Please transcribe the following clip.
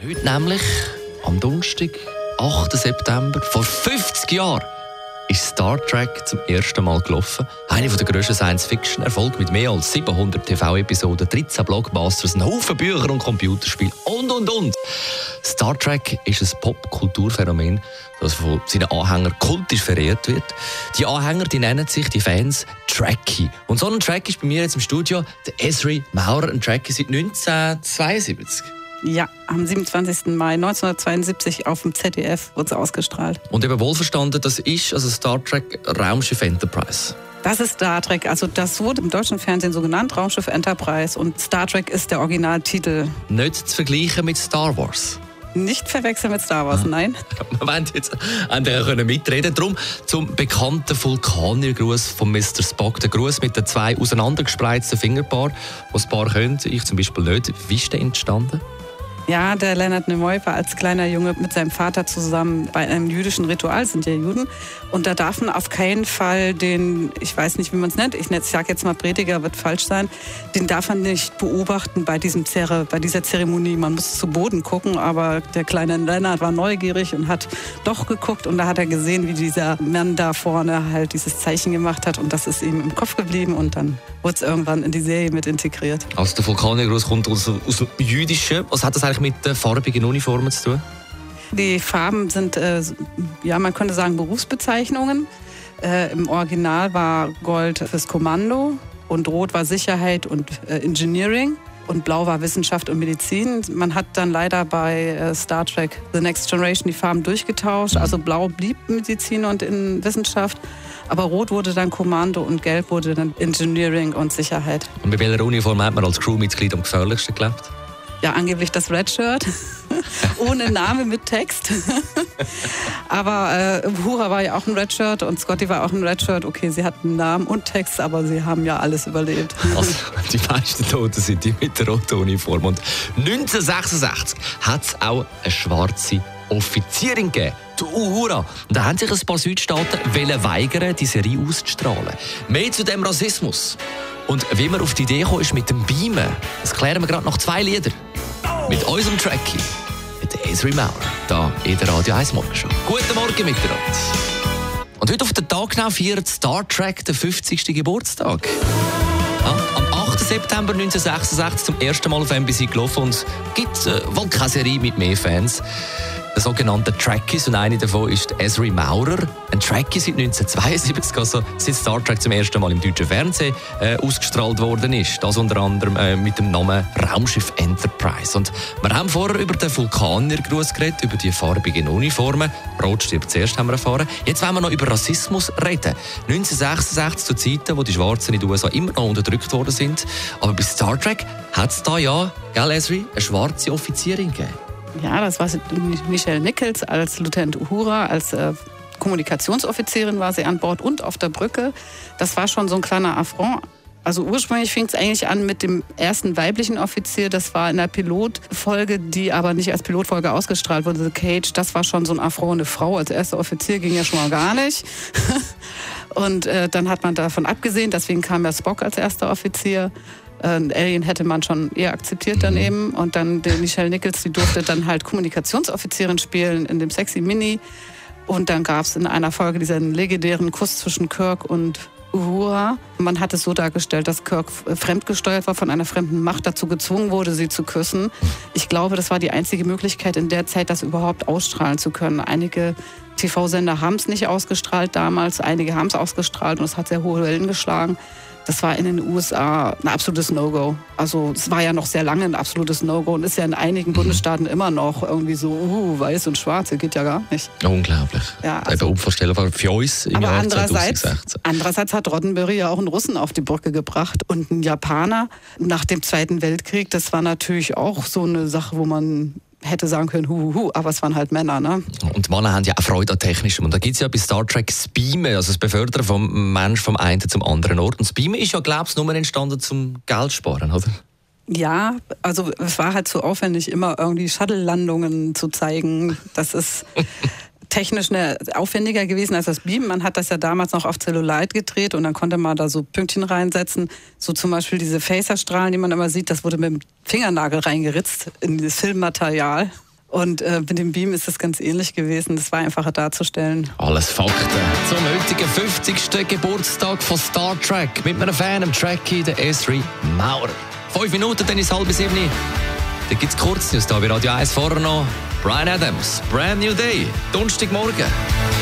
Heute nämlich, am Donnerstag, 8. September, vor 50 Jahren, ist Star Trek zum ersten Mal gelaufen. Eine der grössten Science-Fiction-Erfolge mit mehr als 700 TV-Episoden, 13 Blockbusters, ein Haufen Bücher und Computerspiele und. Star Trek ist ein Pop-Kulturphänomen, das von seinen Anhängern kultisch verehrt wird. Die Anhänger, die nennen sich, die Fans, Trekkie. Und so ein Trekkie ist bei mir jetzt im Studio der Esri Maurer, ein Trekkie seit 1972. Ja, am 27. Mai 1972 auf dem ZDF wurde sie ausgestrahlt. Und eben wohlverstanden, das ist also Star Trek Raumschiff Enterprise. Das ist Star Trek, also das wurde im deutschen Fernsehen so genannt, Raumschiff Enterprise. Und Star Trek ist der Originaltitel. Nicht zu vergleichen mit Star Wars. Nicht verwechseln mit Star Wars, nein. Wir wollen jetzt mitreden. Darum zum bekannten Vulkaniergruß von Mr. Spock. Der Gruß mit den 2 auseinandergespreizten Fingerpaaren, die das Paar können, ich zum Beispiel nicht. Wie ist der entstanden? Ja, der Leonard Nimoy war als kleiner Junge mit seinem Vater zusammen bei einem jüdischen Ritual, sind ja Juden. Und da darf man auf keinen Fall den, ich weiß nicht, wie man es nennt, ich sage jetzt mal Prediger, wird falsch sein, den darf man nicht beobachten bei dieser Zeremonie. Man muss zu Boden gucken, aber der kleine Leonard war neugierig und hat doch geguckt. Und da hat er gesehen, wie dieser Mann da vorne halt dieses Zeichen gemacht hat. Und das ist ihm im Kopf geblieben und dann wurde es irgendwann in die Serie mit integriert. Also der Vulkaniergruß kommt aus dem Jüdischen. Was hat das eigentlich mit den farbigen Uniformen zu tun? Die Farben sind, man könnte sagen, Berufsbezeichnungen. Im Original war Gold fürs Kommando und Rot war Sicherheit und Engineering und Blau war Wissenschaft und Medizin. Man hat dann leider bei Star Trek The Next Generation die Farben durchgetauscht. Also Blau blieb Medizin und in Wissenschaft, aber Rot wurde dann Kommando und Gelb wurde dann Engineering und Sicherheit. Und bei welcher Uniform hat man als Crewmitglied am gefährlichsten gelebt? Ja, angeblich das Red Shirt, ohne Name mit Text. Aber Uhura war ja auch ein Red Shirt und Scotty war auch ein Red Shirt. Okay, sie hatten Namen und Text, aber sie haben ja alles überlebt. Also, die meisten Toten sind die mit der roten Uniform. Und 1966 hat es auch eine schwarze Offizierin gegeben, die Uhura. Und da haben sich ein paar Südstaaten weigern, die Serie auszustrahlen. Mehr zu dem Rassismus. Und wie man auf die Idee kam, ist mit dem Beamen. Das klären wir gerade nach 2 Liedern. Mit unserem Trekkie, mit Esri Maurer, hier in der Radio 1 Morgenshow. Guten Morgen miteinander. Und heute auf den Tag genau feiert Star Trek den 50. Geburtstag. Ja, am 8. September 1966 zum ersten Mal auf NBC gelaufen und es gibt wohl keine Serie mit mehr Fans. Der sogenannte Trekkies, und eine davon ist Esri Maurer. Ein Trekkie seit 1972, also seit Star Trek zum ersten Mal im deutschen Fernsehen ausgestrahlt worden ist. Das unter anderem mit dem Namen Raumschiff Enterprise. Und wir haben vorher über den Vulkaniergruß geredet, über die farbigen Uniformen. Rot stirbt zuerst, haben wir erfahren. Jetzt wollen wir noch über Rassismus reden. 1966 zu Zeiten, wo die Schwarzen in den USA immer noch unterdrückt worden sind. Aber bei Star Trek hat es da ja, gell Esri, eine schwarze Offizierin gegeben. Ja, das war Nichelle Nichols als Lieutenant Uhura, als Kommunikationsoffizierin war sie an Bord und auf der Brücke. Das war schon so ein kleiner Affront. Also ursprünglich fing es eigentlich an mit dem ersten weiblichen Offizier. Das war in der Pilotfolge, die aber nicht als Pilotfolge ausgestrahlt wurde, The Cage. Das war schon so ein Affront. Eine Frau als erster Offizier ging ja schon mal gar nicht. Und dann hat man davon abgesehen. Deswegen kam ja Spock als erster Offizier. Alien hätte man schon eher akzeptiert daneben. Und dann die Nichelle Nichols, die durfte dann halt Kommunikationsoffizierin spielen in dem Sexy Mini. Und dann gab es in einer Folge diesen legendären Kuss zwischen Kirk und Uhura. Man hat es so dargestellt, dass Kirk fremdgesteuert war, von einer fremden Macht dazu gezwungen wurde, sie zu küssen. Ich glaube, das war die einzige Möglichkeit in der Zeit, das überhaupt ausstrahlen zu können. Einige TV-Sender haben es nicht ausgestrahlt damals, einige haben es ausgestrahlt und es hat sehr hohe Wellen geschlagen. Das war in den USA ein absolutes No-Go. Also es war ja noch sehr lange ein absolutes No-Go und ist ja in einigen Bundesstaaten immer noch irgendwie so, weiß und schwarz, geht ja gar nicht. Unglaublich. Ja, also, eben unvorstellbar für uns im Jahr 2016. Andererseits hat Roddenberry ja auch einen Russen auf die Brücke gebracht und einen Japaner nach dem Zweiten Weltkrieg. Das war natürlich auch so eine Sache, wo man hätte sagen können, aber es waren halt Männer, ne? Und Männer haben ja auch Freude an Technischem. Und da gibt es ja bei Star Trek das Beamen, also das Befördern vom Menschen vom einen zum anderen Ort. Und das Beamen ist ja, glaube ich, nur entstanden zum Geld sparen, oder? Ja, also es war halt so aufwendig, immer irgendwie Shuttle-Landungen zu zeigen. Das ist technisch aufwendiger gewesen als das Beamen. Man hat das ja damals noch auf Zellulite gedreht und dann konnte man da so Pünktchen reinsetzen. So zum Beispiel diese Phaserstrahlen, die man immer sieht, das wurde mit dem Fingernagel reingeritzt in das Filmmaterial. Und mit dem Beam ist es ganz ähnlich gewesen. Das war einfacher darzustellen. Alles Fakten zum heutigen 50. Geburtstag von Star Trek. Mit einem Fan, dem Trekkie, der Esri Maurer. 5 Minuten, dann ist 6:30. Dann gibt es Kurznews hier bei Radio 1. Vorher noch Bryan Adams, Brand New Day, Donnerstagmorgen.